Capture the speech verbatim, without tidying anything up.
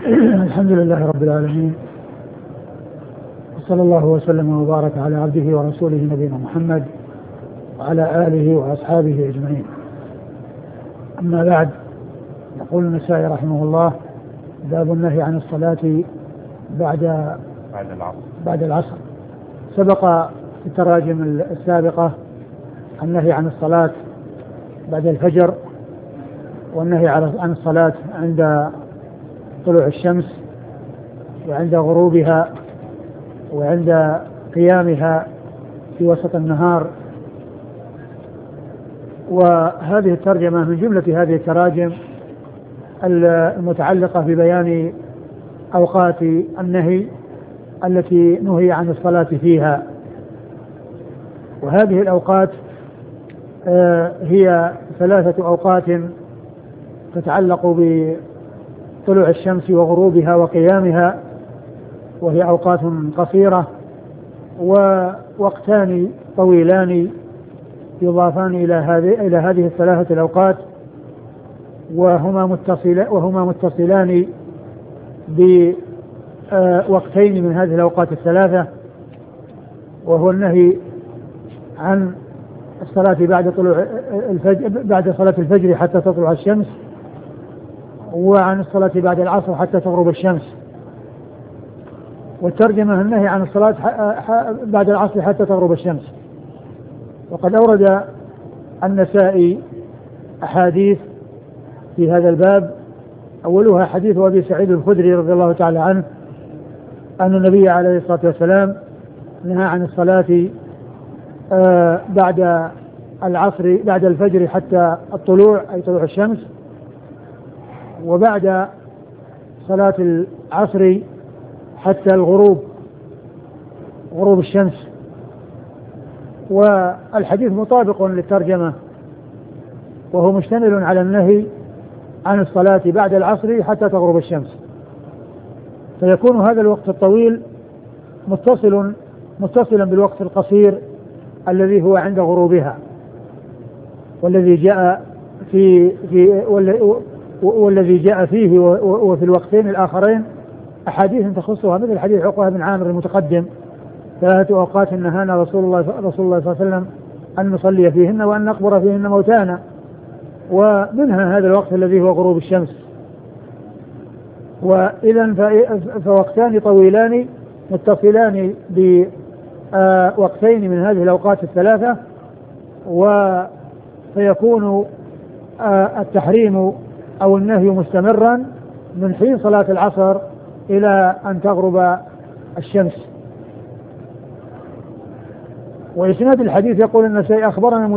الحمد لله رب العالمين، وصلى الله وسلم وبارك على عبده ورسوله نبينا محمد وعلى آله وأصحابه أجمعين. أما بعد، يقول النسائي رحمه الله: باب النهي عن الصلاة بعد بعد العصر. بعد العصر. سبق في التراجم السابقة النهي عن الصلاة بعد الفجر، والنهي عن الصلاة عند طلوع الشمس، وعند غروبها، وعند قيامها في وسط النهار. وهذه الترجمة من جملة هذه التراجم المتعلقة ببيان أوقات النهي التي نهي عن الصلاة فيها. وهذه الأوقات هي ثلاثة أوقات تتعلق بطلوع الشمس وغروبها وقيامها، وهي أوقات قصيرة، ووقتان طويلان يضافان إلى هذه إلى هذه الثلاثة الأوقات، وهما متصلان وهما متصلان بوقتين من هذه الأوقات الثلاثة، وهو النهي عن الصلاة بعد طلوع الفجر بعد صلاة الفجر حتى تطلع الشمس، وعن الصلاة بعد العصر حتى تغرب الشمس. والترجمة النهي عن الصلاة بعد العصر حتى تغرب الشمس. وقد أورد النسائي أحاديث في هذا الباب، أولها حديث أبي سعيد الخدري رضي الله تعالى عنه أن النبي عليه الصلاة والسلام نهى عن الصلاة بعد العصر بعد الفجر حتى الطلوع، أي طلوع الشمس، وبعد صلاة العصر حتى الغروب، غروب الشمس. والحديث مطابق للترجمة، وهو مشتمل على النهي عن الصلاة بعد العصر حتى تغرب الشمس، فيكون هذا الوقت الطويل متصل متصلا بالوقت القصير الذي هو عند غروبها، والذي جاء في في والذي جاء فيه وفي الوقتين الآخرين أحاديث تخصها، مثل حديث عقبة بن عامر المتقدم: ثلاثة أوقات نهانا رسول الله رسول الله صلى الله عليه وسلم أن نصلي فيهن وأن نقبر فيهن موتانا، ومنها هذا الوقت الذي هو غروب الشمس. وإذا فوقتان طويلان متصلان بوقتين من هذه الأوقات الثلاثة، وفيكون التحريم أو النهي مستمرا من حين صلاة العصر إلى أن تغرب الشمس. وإسناد الحديث يقول النسائي: أخبرنا